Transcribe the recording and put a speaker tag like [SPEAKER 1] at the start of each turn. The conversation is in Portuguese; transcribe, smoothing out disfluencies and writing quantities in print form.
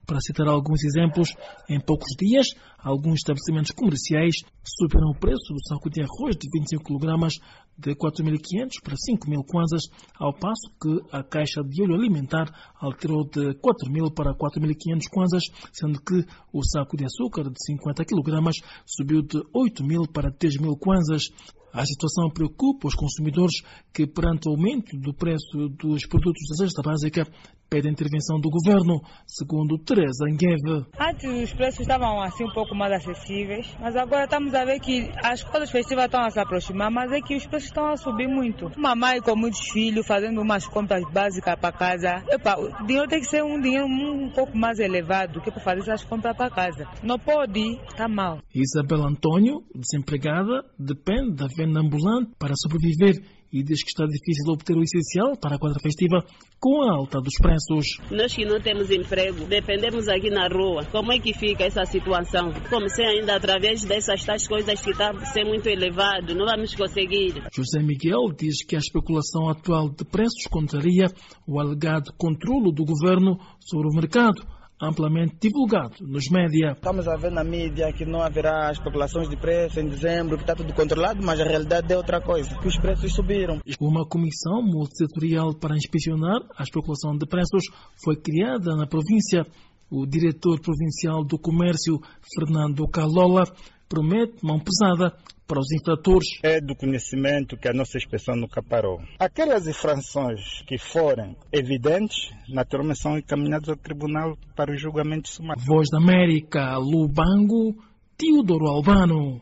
[SPEAKER 1] Para citar alguns exemplos, em poucos dias, alguns estabelecimentos comerciais subiram o preço do saco de arroz de 25 kg de 4.500 para 5.000 kwanzas, ao passo que a caixa de óleo alimentar alterou de 4.000 para 4.500 kwanzas, sendo que o saco de açúcar de 50 kg subiu de 8.000 para 3.000 kwanzas. A situação preocupa os consumidores que, perante o aumento do preço dos produtos da cesta básica, pedem a intervenção do governo, segundo Teresa Ngueve.
[SPEAKER 2] Antes os preços estavam assim um pouco mais acessíveis, mas agora estamos a ver que as coisas festivas estão a se aproximar, mas é que os preços estão a subir muito. Uma mãe com muitos filhos fazendo umas compras básicas para casa, o dinheiro tem que ser um dinheiro um pouco mais elevado que para fazer essas compras para casa. Não pode, está mal.
[SPEAKER 1] Isabel Antônio, desempregada, depende da venda ambulante para sobreviver e diz que está difícil obter o essencial para a quadra festiva com a alta dos preços.
[SPEAKER 3] Nós que não temos emprego, dependemos aqui na rua. Como é que fica essa situação? Comecei ainda através dessas tais coisas que está a ser muito elevado, não vamos conseguir.
[SPEAKER 1] José Miguel diz que a especulação atual de preços contraria o alegado controlo do governo sobre o mercado, amplamente divulgado nos média.
[SPEAKER 4] Estamos a ver na mídia que não haverá especulações de preço em dezembro, que está tudo controlado, mas a realidade é outra coisa, que os preços subiram.
[SPEAKER 1] Uma comissão multissetorial para inspecionar a especulação de preços foi criada na província. O diretor provincial do comércio, Fernando Calola, promete mão pesada para os infratores.
[SPEAKER 5] É do conhecimento que a nossa inspeção nunca parou. Aquelas infrações que forem evidentes, naturalmente são encaminhadas ao tribunal para o julgamento sumário.
[SPEAKER 1] Voz da América, Lubango, Teodoro Albano.